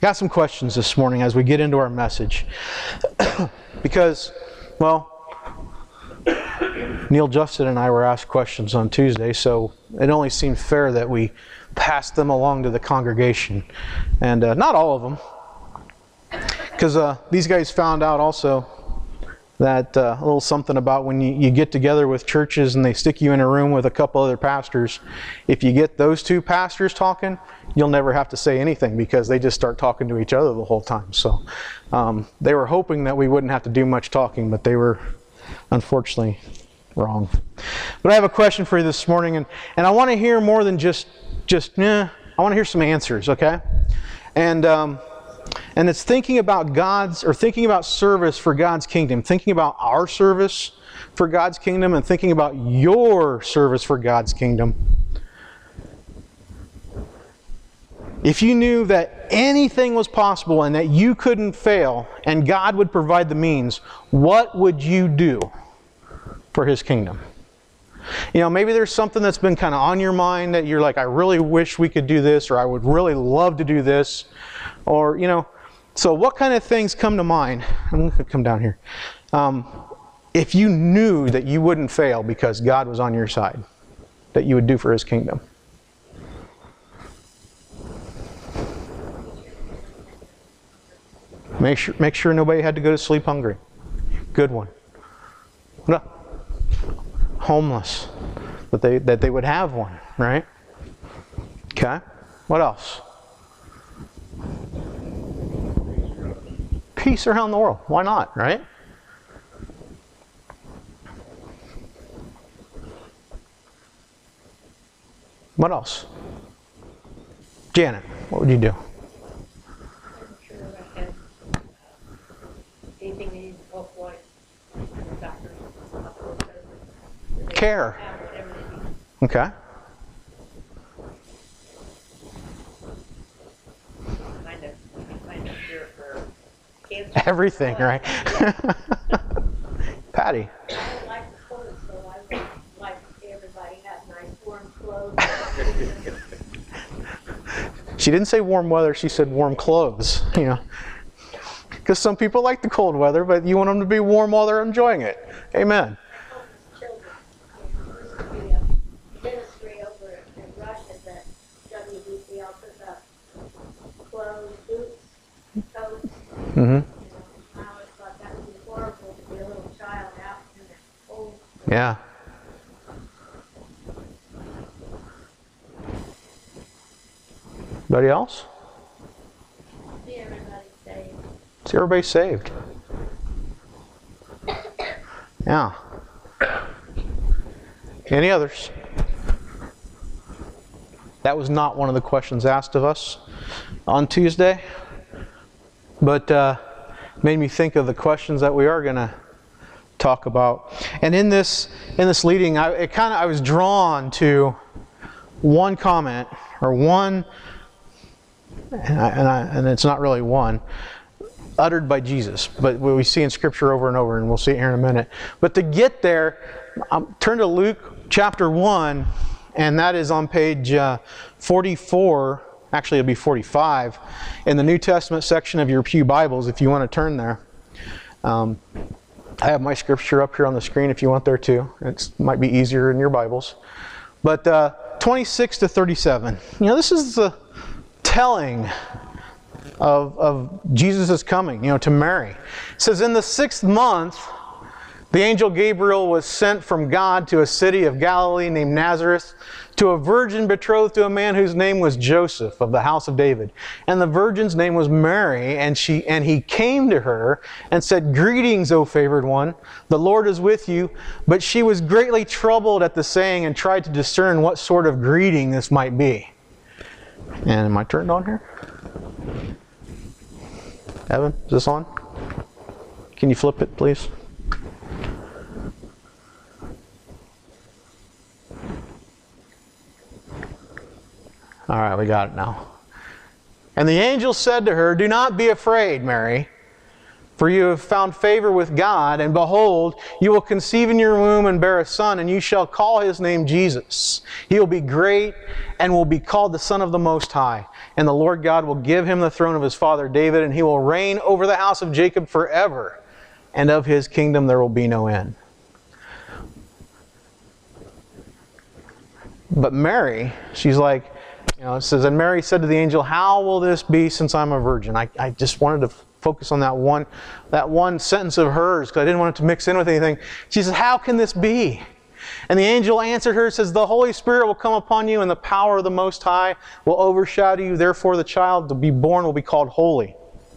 Got some questions this morning as we get into our message. Because, well, Neil Justin and I were asked questions on Tuesday, so it only seemed fair that we pass them along to the congregation. And not all of them. Because these guys found out also that a little something about when you get together with churches and they stick you in a room with a couple other pastors, if you get those two pastors talking, you'll never have to say anything because they just start talking to each other the whole time. So they were hoping that we wouldn't have to do much talking, but they were unfortunately wrong. But I have a question for you this morning, and I want to hear more than just I want to hear some answers, okay? And it's thinking about service for God's kingdom, thinking about our service for God's kingdom, and thinking about your service for God's kingdom. If you knew that anything was possible and that you couldn't fail and God would provide the means, what would you do for His kingdom? You know, maybe there's something that's been kind of on your mind that you're like, I really wish we could do this, or I would really love to do this, or, you know, so what kind of things come to mind? I'm going to come down here. If you knew that you wouldn't fail because God was on your side, that you would do for His kingdom. Make sure nobody had to go to sleep hungry. Good one. No. Homeless. That they would have one, right? Okay. What else? Peace around the world. Why not, right? What else? Janet, what would you do? Care. Okay. Everything, right? Patty. I like the clothes, so I would like everybody to have nice warm clothes. She didn't say warm weather, she said warm clothes, you know. Because some people like the cold weather, but you want them to be warm while they're enjoying it. Amen. Ministry over in Russia that WBC offers up clothes, boots, coats. Mm-hmm. I always thought that would be horrible to be a little child out in the cold. Yeah. Anybody else? See everybody saved. See everybody saved. Yeah. Any others? That was not one of the questions asked of us on Tuesday, but made me think of the questions that we are going to talk about. And in this leading, I was drawn to one comment, or one, and it's not really one, uttered by Jesus, but we see in Scripture over and over, and we'll see it here in a minute. But to get there, turn to Luke chapter 1, and that is on page 44, actually it'll be 45, in the New Testament section of your Pew Bibles, if you want to turn there. I have my scripture up here on the screen if you want there too. It might be easier in your Bibles. But 26 to 37. You know, this is the telling of Jesus' coming, to Mary. It says, in the 6th month, the angel Gabriel was sent from God to a city of Galilee named Nazareth, to a virgin betrothed to a man whose name was Joseph of the house of David. And the virgin's name was Mary, and he came to her and said, "Greetings, O favored one, the Lord is with you." But she was greatly troubled at the saying and tried to discern what sort of greeting this might be. And am I turned on here? Evan, is this on? Can you flip it, please? All right, we got it now. And the angel said to her, "Do not be afraid, Mary, for you have found favor with God, and behold, you will conceive in your womb and bear a son, and you shall call his name Jesus. He will be great and will be called the Son of the Most High. and the Lord God will give him the throne of his father David, and he will reign over the house of Jacob forever, and of his kingdom there will be no end. But Mary, she's like, it says, and Mary said to the angel, how will this be since I'm a virgin? I just wanted to focus on that one sentence of hers because I didn't want it to mix in with anything. She says, how can this be? And the angel answered her, says, the Holy Spirit will come upon you, and the power of the Most High will overshadow you. Therefore the child to be born will be called Holy,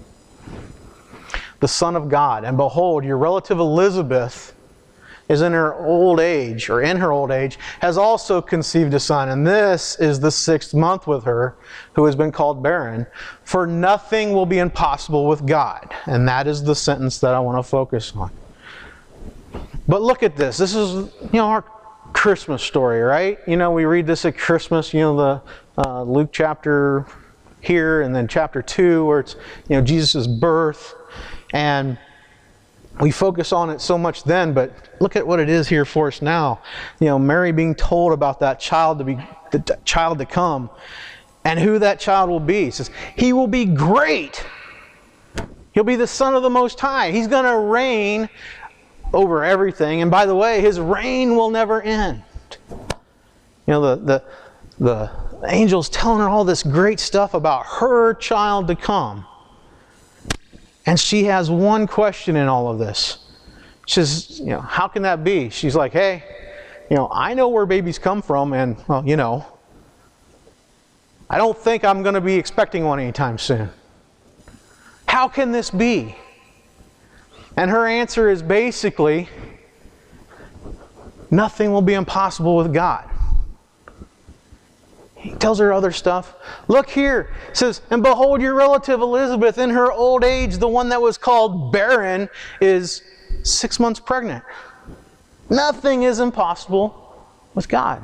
the Son of God. And behold, your relative Elizabeth is in her old age, has also conceived a son. And this is the 6th month with her, who has been called barren. For nothing will be impossible with God. And that is the sentence that I want to focus on. But look at this. This is, our Christmas story, right? We read this at Christmas, the Luke chapter here, and then chapter 2, where it's, Jesus' birth. And we focus on it so much then, but look at what it is here for us now. Mary being told about that child to come, and who that child will be. It says, he will be great. He'll be the Son of the Most High. He's going to reign over everything. And by the way, his reign will never end. The angel's telling her all this great stuff about her child to come. And she has one question in all of this. She says, how can that be? She's like, hey, I know where babies come from, and, I don't think I'm going to be expecting one anytime soon. How can this be? And her answer is basically, nothing will be impossible with God. He tells her other stuff. Look here. It says, and behold, your relative Elizabeth in her old age, the one that was called barren, is 6 months pregnant. Nothing is impossible with God.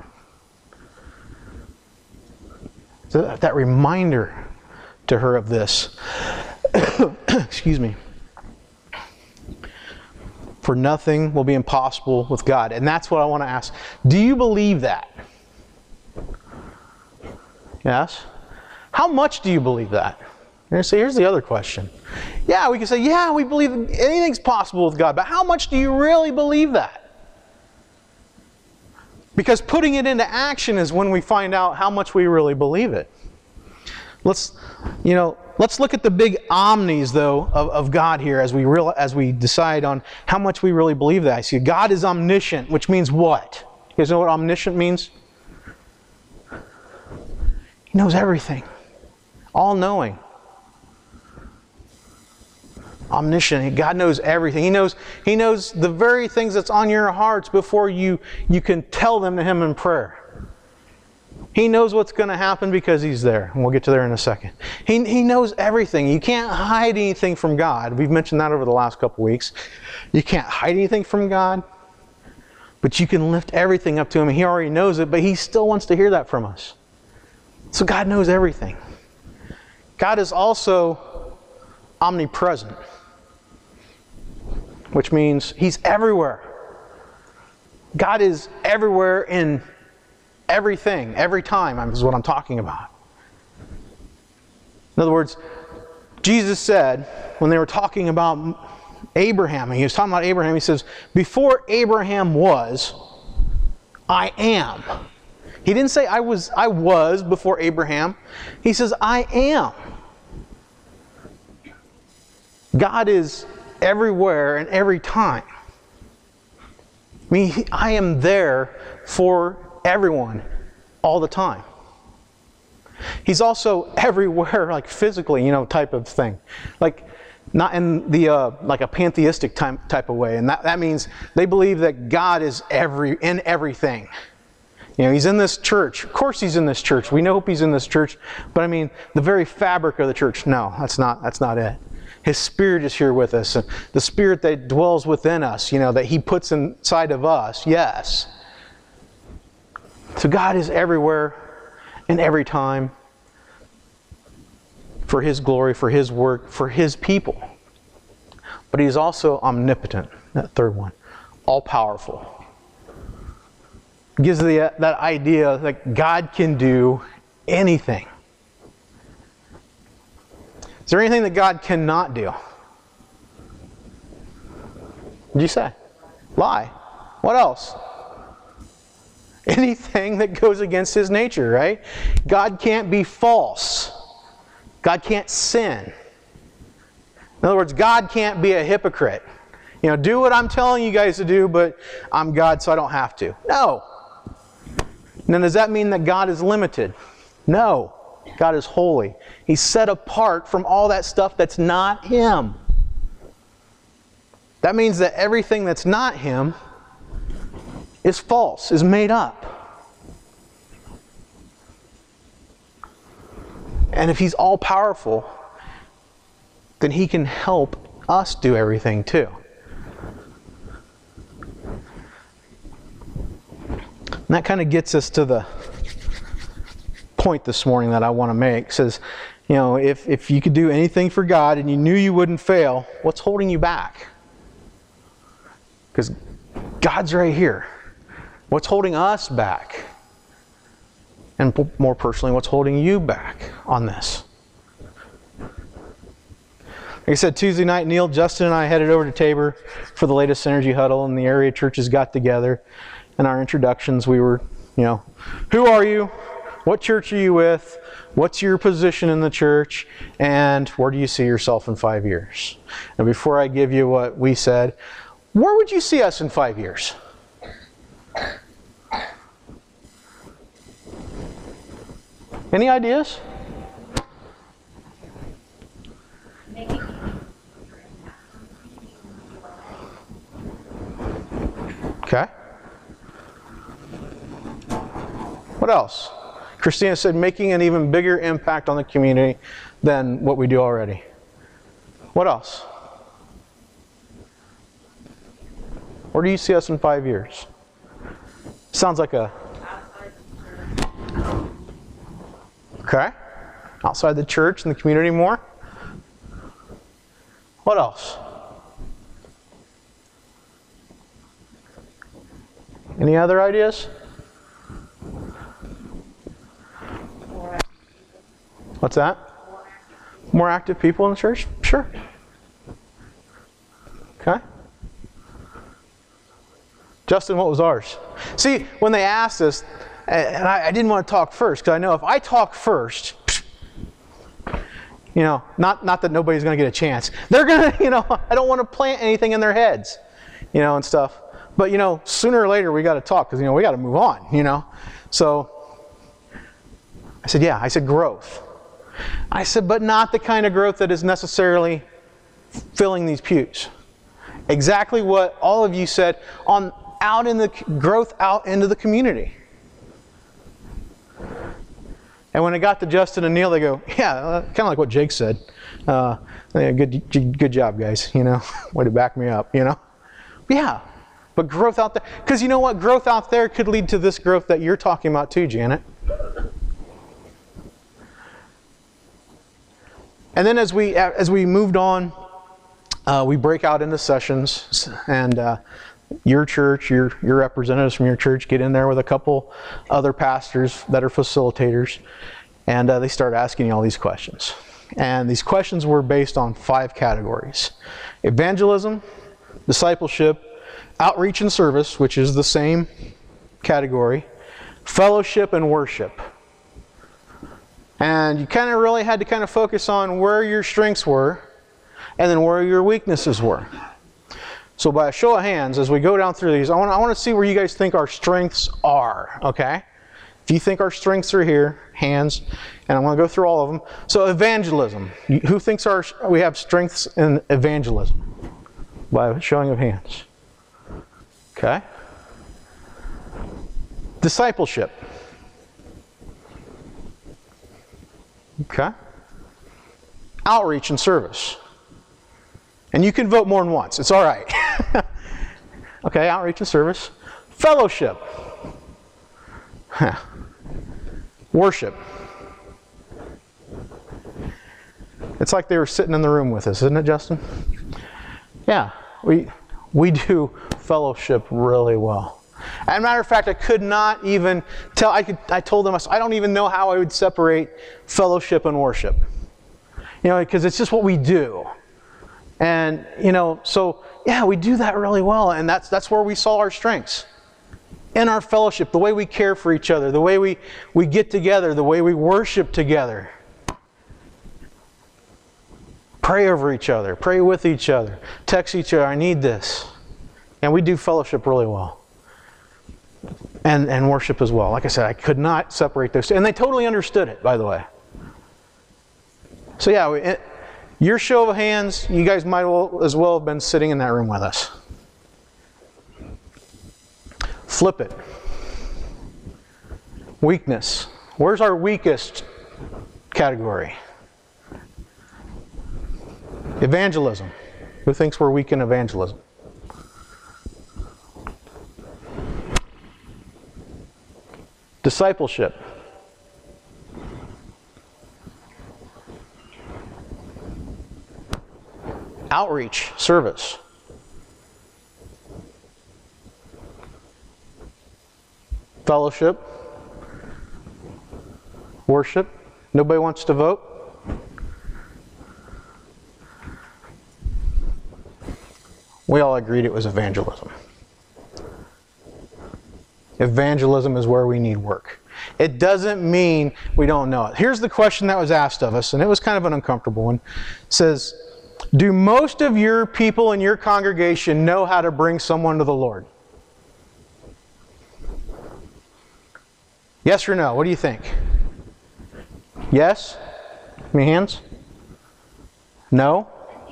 So that reminder to her of this. Excuse me. For nothing will be impossible with God. And that's what I want to ask. Do you believe that? Yes? How much do you believe that? So here's the other question. Yeah, we can say, yeah, we believe anything's possible with God, but how much do you really believe that? Because putting it into action is when we find out how much we really believe it. Let's look at the big omnis, though, of God here as we decide on how much we really believe that. See, God is omniscient, which means what? You guys know what omniscient means? He knows everything. All-knowing. Omniscient. God knows everything. He knows the very things that's on your hearts before you can tell them to Him in prayer. He knows what's going to happen because He's there. And we'll get to there in a second. He knows everything. You can't hide anything from God. We've mentioned that over the last couple weeks. You can't hide anything from God. But you can lift everything up to Him. He already knows it, but He still wants to hear that from us. So God knows everything. God is also omnipresent, which means He's everywhere. God is everywhere in everything, every time, is what I'm talking about. In other words, Jesus said, when they were talking about Abraham, and He was talking about Abraham, He says, before Abraham was, I am. He didn't say I was before Abraham. He says, I am. God is everywhere and every time. I mean, I am there for everyone all the time. He's also everywhere, like physically, type of thing. Like, not in the like a pantheistic type of way. And that means they believe that God is in everything. He's in this church. Of course He's in this church. We know He's in this church. But I mean, the very fabric of the church, no, that's not it. His Spirit is here with us. The Spirit that dwells within us, that He puts inside of us, yes. So God is everywhere and every time for His glory, for His work, for His people. But He's also omnipotent, that third one, all-powerful. Gives that idea that God can do anything. Is there anything that God cannot do? What did you say? Lie. What else? Anything that goes against His nature, right? God can't be false. God can't sin. In other words, God can't be a hypocrite. Do what I'm telling you guys to do, but I'm God, so I don't have to. No. Now, does that mean that God is limited? No. God is holy. He's set apart from all that stuff that's not Him. That means that everything that's not Him is false, is made up. And if He's all-powerful, then He can help us do everything too. And that kind of gets us to the point this morning that I want to make. It says, if you could do anything for God and you knew you wouldn't fail, what's holding you back? Because God's right here. What's holding us back? And more personally, what's holding you back on this? Like I said, Tuesday night, Neil, Justin, and I headed over to Tabor for the latest Synergy Huddle, and the area churches got together. And our introductions, we were, who are you? What church are you with? What's your position in the church? And where do you see yourself in 5 years? And before I give you what we said, where would you see us in 5 years? Any ideas? Okay. What else? Christina said making an even bigger impact on the community than what we do already. What else? Where do you see us in 5 years? Sounds like a... Okay. Outside the church and the community more. What else? Any other ideas? What's that? More active people in the church? Sure. Okay. Justin, what was ours? See, when they asked us, and I didn't want to talk first, because I know if I talk first, not that nobody's going to get a chance. They're going to, I don't want to plant anything in their heads, and stuff. But, sooner or later we got to talk, because, we got to move on, So, I said growth. I said, but not the kind of growth that is necessarily filling these pews. Exactly what all of you said growth out into the community. And when it got to Justin and Neil, they go, yeah, kind of like what Jake said. Good job, guys. Way to back me up. Yeah, but growth out there, because you know what? Growth out there could lead to this growth that you're talking about too, Janet. And then as we moved on, we break out into sessions, and your church, your representatives from your church get in there with a couple other pastors that are facilitators, and they start asking you all these questions. And these questions were based on 5 categories: evangelism, discipleship, outreach and service, which is the same category, fellowship, and worship. And you kind of really had to focus on where your strengths were and then where your weaknesses were. So by a show of hands, as we go down through these, I want to see where you guys think our strengths are, okay? If you think our strengths are here, hands, and I'm going to go through all of them. So evangelism. Who thinks we have strengths in evangelism? By a showing of hands. Okay. Discipleship. Okay. Outreach and service. And you can vote more than once. It's all right. Okay, outreach and service. Fellowship. Worship. It's like they were sitting in the room with us, isn't it, Justin? Yeah, we do fellowship really well. As a matter of fact, I could not even tell. I told them, I don't even know how I would separate fellowship and worship. because it's just what we do. And, so, yeah, we do that really well. And that's where we saw our strengths. In our fellowship, the way we care for each other, the way we get together, the way we worship together. Pray over each other. Pray with each other. Text each other, I need this. And we do fellowship really well. And worship as well. Like I said, I could not separate those two. And they totally understood it, by the way. So yeah, your show of hands, you guys might as well have been sitting in that room with us. Flip it. Weakness. Where's our weakest category? Evangelism. Who thinks we're weak in evangelism? Discipleship. Outreach, service. Fellowship. Worship. Nobody wants to vote? We all agreed it was evangelism. Evangelism is where we need work. It doesn't mean we don't know it. Here's the question that was asked of us, and it was kind of an uncomfortable one. It says, do most of your people in your congregation know how to bring someone to the Lord? Yes or no? What do you think? Yes? Any hands? No?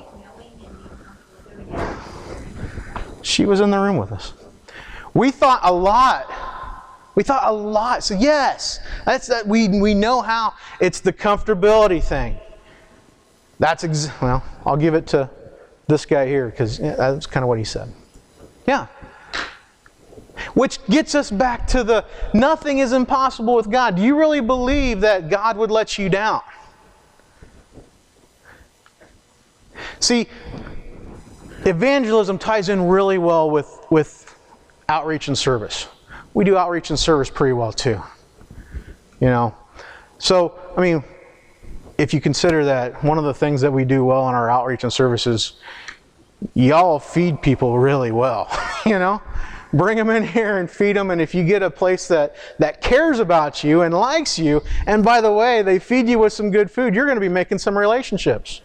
She was in the room with us. We thought a lot. So yes, we know how. It's the comfortability thing. Well, I'll give it to this guy here because that's kind of what he said. Yeah. Which gets us back to the nothing is impossible with God. Do you really believe that God would let you down? See, evangelism ties in really well with outreach and service. We do outreach and service pretty well too. So, if you consider that one of the things that we do well in our outreach and services, y'all feed people really well, Bring them in here and feed them, and if you get a place that cares about you and likes you, and by the way, they feed you with some good food, you're going to be making some relationships.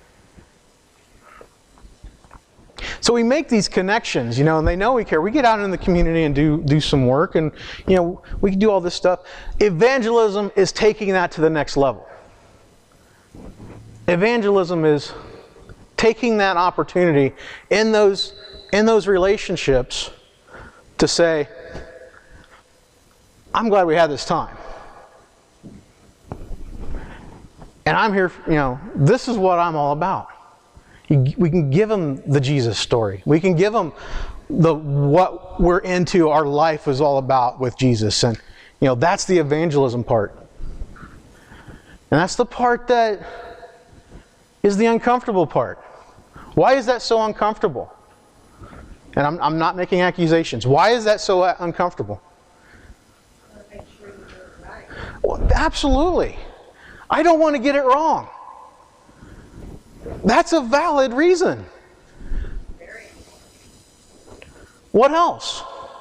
So we make these connections, and they know we care. We get out in the community and do some work, and we can do all this stuff. Evangelism is taking that to the next level. Evangelism is taking that opportunity in those relationships to say, I'm glad we had this time. And I'm here, this is what I'm all about. We can give them the Jesus story. We can give them what we're into, our life is all about with Jesus. And, that's the evangelism part. And that's the part that is the uncomfortable part. Why is that so uncomfortable? And I'm not making accusations. Why is that so uncomfortable? Make sure you do it right. Well, absolutely. I don't want to get it wrong. That's a valid reason. Very. What else?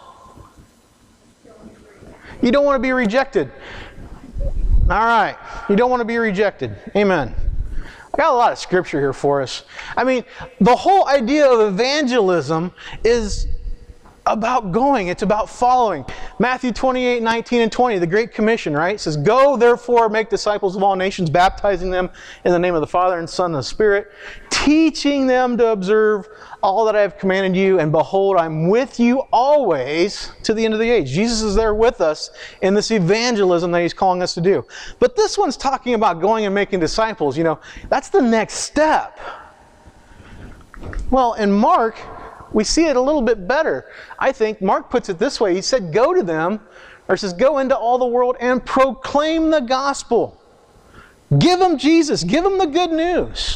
You don't want to be rejected. All right. You don't want to be rejected. Amen. I got a lot of scripture here for us. The whole idea of evangelism is about going. It's about following. Matthew 28:19 and 20, the Great Commission, right? It says, go therefore make disciples of all nations, baptizing them in the name of the Father and Son and the Spirit, teaching them to observe all that I have commanded you, and behold, I'm with you always to the end of the age. Jesus is there with us in this evangelism that He's calling us to do. But this one's talking about going and making disciples. That's the next step. Well, in Mark, we see it a little bit better. I think Mark puts it this way. He said, go to them, or says, go into all the world and proclaim the gospel. Give them Jesus. Give them the good news.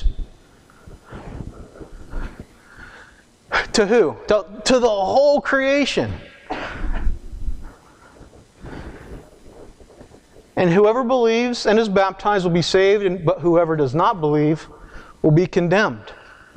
To who? To the whole creation. And whoever believes and is baptized will be saved, but whoever does not believe will be condemned.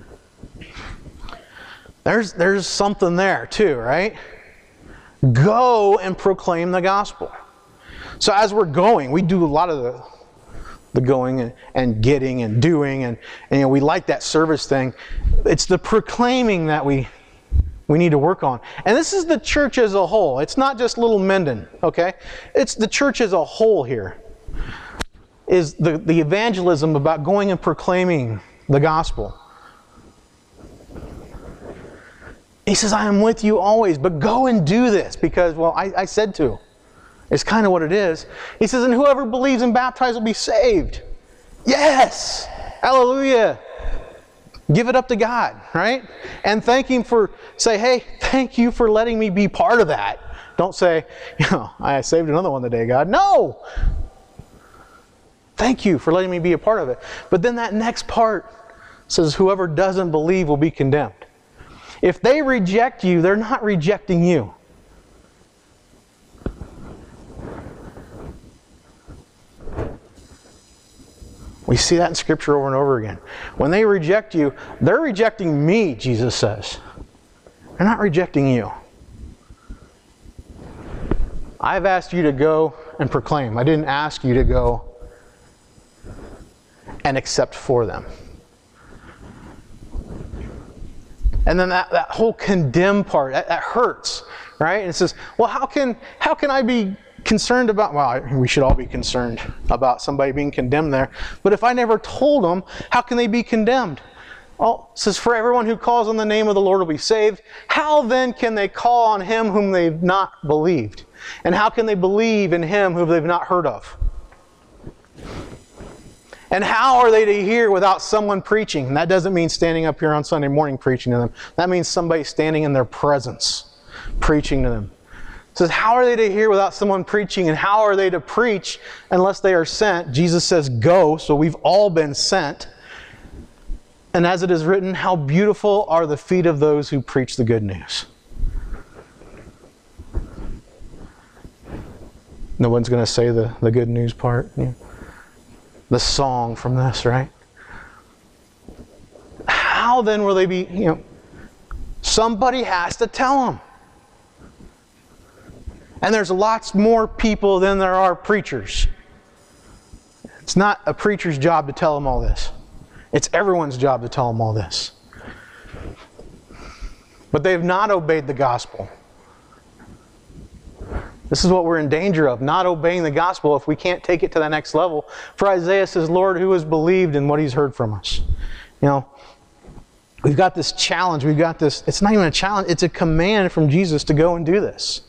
There's something there too, right? Go and proclaim the gospel. So as we're going, we do a lot of the going and getting and doing, and we like that service thing. It's the proclaiming that we need to work on. And this is the church as a whole. It's not just little Minden, okay? It's the church as a whole here. Is the evangelism about going and proclaiming the gospel. He says, I am with you always, but go and do this because, well, I said to. It's kind of what it is. He says, and whoever believes and baptized will be saved. Yes! Hallelujah! Give it up to God, right? And thank Him say, hey, thank you for letting me be part of that. Don't say, I saved another one today, God. No! Thank you for letting me be a part of it. But then that next part says, whoever doesn't believe will be condemned. If they reject you, they're not rejecting you. We see that in Scripture over and over again. When they reject you, they're rejecting me, Jesus says. They're not rejecting you. I've asked you to go and proclaim. I didn't ask you to go and accept for them. And then that whole condemn part, that hurts, right? And it says, well, how can I be concerned about, well, we should all be concerned about somebody being condemned there. But if I never told them, how can they be condemned? Well, it says, for everyone who calls on the name of the Lord will be saved. How then can they call on Him whom they've not believed? And how can they believe in Him whom they've not heard of? And how are they to hear without someone preaching? And that doesn't mean standing up here on Sunday morning preaching to them. That means somebody standing in their presence, preaching to them. It says, how are they to hear without someone preaching? And how are they to preach unless they are sent? Jesus says, go. So we've all been sent. And as it is written, how beautiful are the feet of those who preach the good news. No one's going to say the good news part. Yeah. The song from this, right? How then will they be, somebody has to tell them. And there's lots more people than there are preachers. It's not a preacher's job to tell them all this. It's everyone's job to tell them all this. But they've not obeyed the gospel. This is what we're in danger of, not obeying the gospel if we can't take it to the next level. For Isaiah says, Lord, who has believed in what he's heard from us? We've got this challenge. We've got this, it's not even a challenge, it's a command from Jesus to go and do this.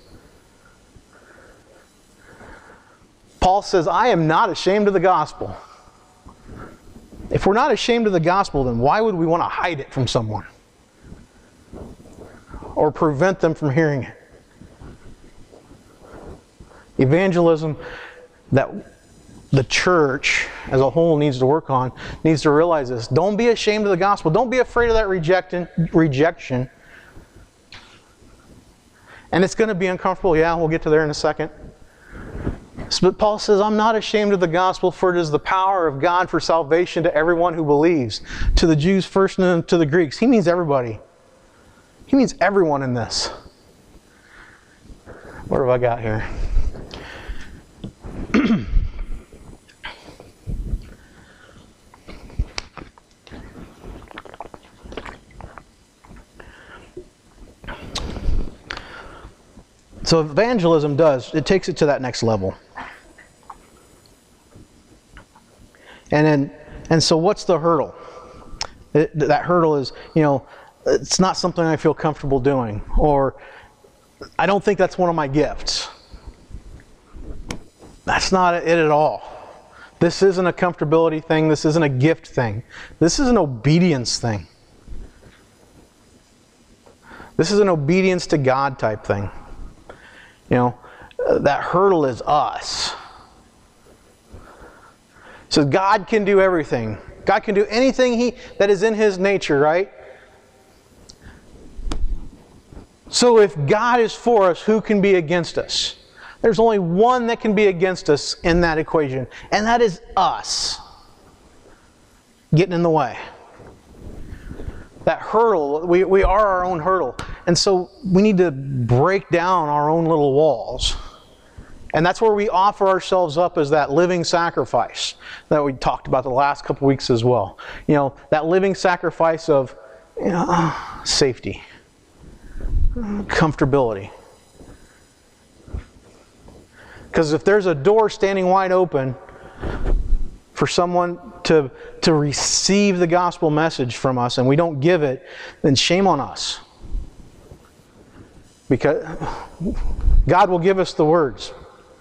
Paul says, I am not ashamed of the gospel. If we're not ashamed of the gospel, then why would we want to hide it from someone? Or prevent them from hearing it? Evangelism that the church as a whole needs to work on, needs to realize this. Don't be ashamed of the gospel. Don't be afraid of that rejection. And it's going to be uncomfortable. Yeah, we'll get to there in a second. But Paul says, I'm not ashamed of the gospel, for it is the power of God for salvation to everyone who believes. To the Jews first and then to the Greeks. He means everybody. He means everyone in this. What have I got here? So evangelism it takes it to that next level. And so what's the hurdle? That hurdle is, it's not something I feel comfortable doing, or I don't think that's one of my gifts. That's not it at all. This isn't a comfortability thing. This isn't a gift thing. This is an obedience thing. This is an obedience to God type thing. That hurdle is us. So God can do everything. God can do anything that is in His nature, right? So if God is for us, who can be against us? There's only one that can be against us in that equation, and that is us getting in the way. That hurdle, we are our own hurdle. And so we need to break down our own little walls. And that's where we offer ourselves up as that living sacrifice that we talked about the last couple weeks as well. You know, that living sacrifice of safety, comfortability. Because if there's a door standing wide open for someone to receive the gospel message from us and we don't give it, then shame on us. Because God will give us the words.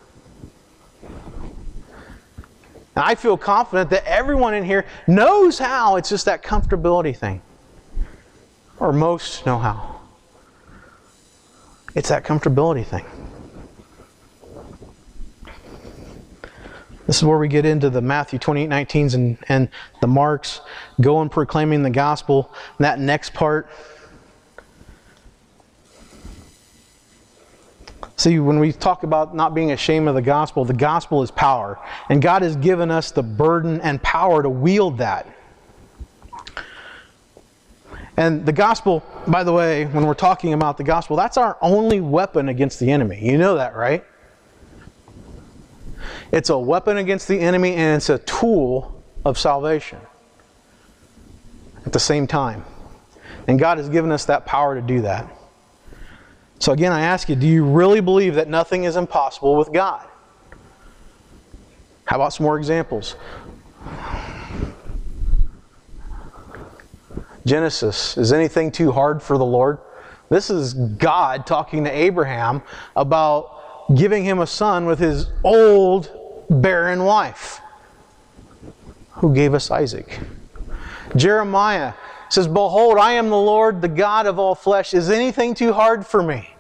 And I feel confident that everyone in here knows how. It's just that comfortability thing. Or most know how. It's that comfortability thing. This is where we get into the Matthew 28:19s and the Marks, go and proclaiming the gospel. And that next part. See, when we talk about not being ashamed of the gospel is power. And God has given us the burden and power to wield that. And the gospel, by the way, when we're talking about the gospel, that's our only weapon against the enemy. You know that, right? It's a weapon against the enemy and it's a tool of salvation at the same time. And God has given us that power to do that. So again, I ask you, do you really believe that nothing is impossible with God? How about some more examples? Genesis, is anything too hard for the Lord? This is God talking to Abraham about giving him a son with his old, barren wife, who gave us Isaac. Jeremiah says, behold, I am the Lord, the God of all flesh. Is anything too hard for me?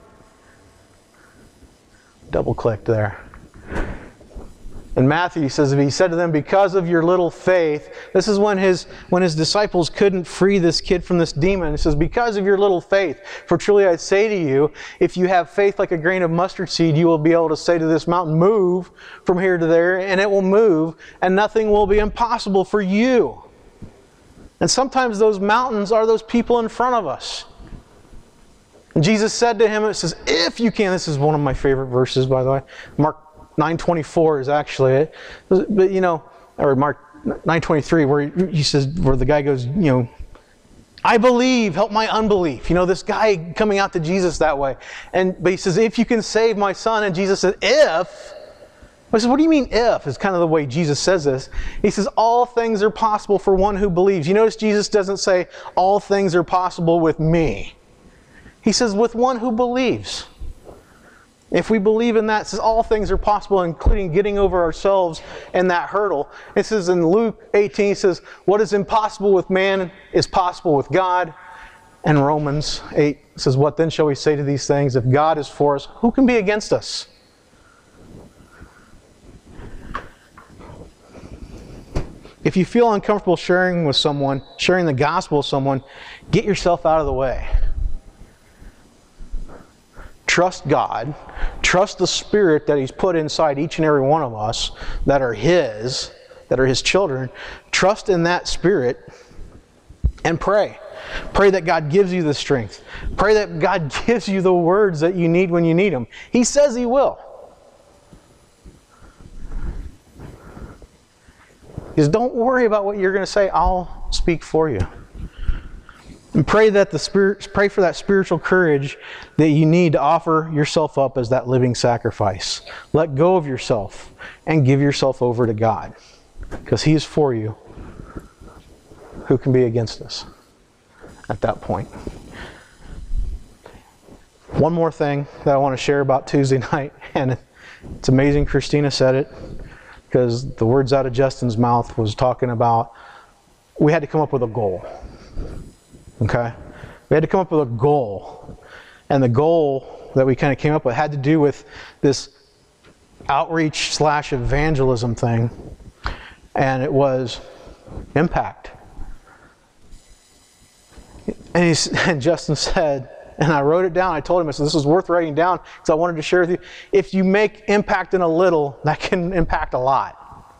Double click there. And Matthew says, he said to them, because of your little faith. This is when his disciples couldn't free this kid from this demon. He says, because of your little faith. For truly I say to you, if you have faith like a grain of mustard seed, you will be able to say to this mountain, move from here to there, and it will move, and nothing will be impossible for you. And sometimes those mountains are those people in front of us. And Jesus said to him, it says, if you can. This is one of my favorite verses, by the way. Mark 9:24 is actually it. But you know, or Mark 9:23, where he says, where the guy goes, you know, I believe, help my unbelief. You know, this guy coming out to Jesus that way. But he says, if you can save my son. And Jesus said, if. I said, what do you mean if? Is kind of the way Jesus says this. He says, all things are possible for one who believes. You notice Jesus doesn't say, all things are possible with me. He says, with one who believes. If we believe in that, it says all things are possible, including getting over ourselves and that hurdle. It says in Luke 18, it says, what is impossible with man is possible with God. And Romans 8 says, what then shall we say to these things? If God is for us, who can be against us? If you feel uncomfortable sharing with someone, sharing the gospel with someone, get yourself out of the way. Trust God. Trust the Spirit that He's put inside each and every one of us that are His children. Trust in that Spirit and pray. Pray that God gives you the strength. Pray that God gives you the words that you need when you need them. He says He will. Just don't worry about what you're going to say. I'll speak for you. And pray for that spiritual courage that you need to offer yourself up as that living sacrifice. Let go of yourself and give yourself over to God. Because He is for you. Who can be against us at that point? One more thing that I want to share about Tuesday night, and it's amazing Christina said it, because the words out of Justin's mouth was talking about we had to come up with a goal. Okay? We had to come up with a goal. And the goal that we kind of came up with had to do with this outreach/evangelism thing. And it was impact. And Justin said, And I wrote it down. I told him, I said, this is worth writing down because I wanted to share with you. If you make impact in a little, that can impact a lot.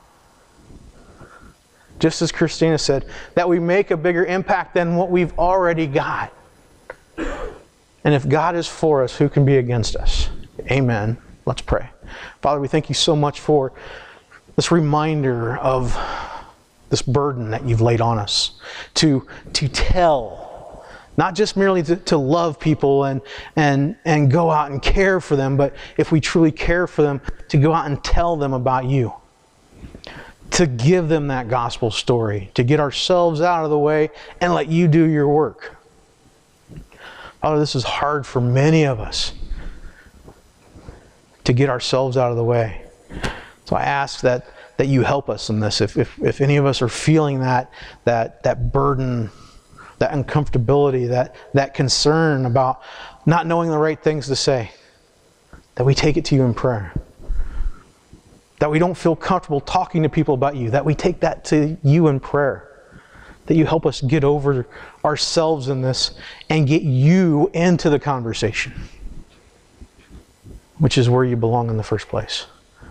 Just as Christina said, that we make a bigger impact than what we've already got. And if God is for us, who can be against us? Amen. Let's pray. Father, we thank you so much for this reminder of this burden that you've laid on us to tell, not just merely to love people and go out and care for them, but if we truly care for them, to go out and tell them about you. To give them that gospel story, to get ourselves out of the way and let you do your work. Father, this is hard for many of us to get ourselves out of the way. So I ask that you help us in this. If any of us are feeling that burden, that uncomfortability, that concern about not knowing the right things to say, that we take it to you in prayer. That we don't feel comfortable talking to people about you, that we take that to you in prayer. That you help us get over ourselves in this and get you into the conversation, which is where you belong in the first place.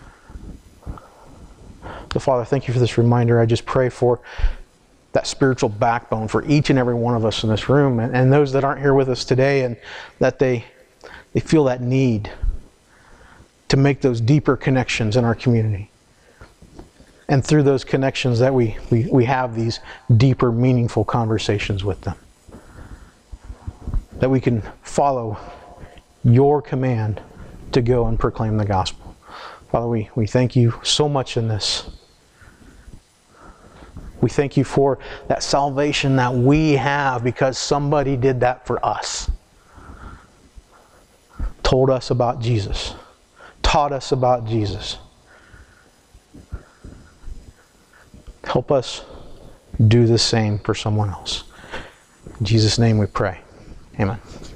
So Father, thank you for this reminder. I just pray for that spiritual backbone for each and every one of us in this room and those that aren't here with us today, and that they feel that need to make those deeper connections in our community. And through those connections that we have these deeper, meaningful conversations with them. That we can follow your command to go and proclaim the gospel. Father, we thank you so much in this. We thank you for that salvation that we have because somebody did that for us. Told us about Jesus. Taught us about Jesus. Help us do the same for someone else. In Jesus' name we pray. Amen.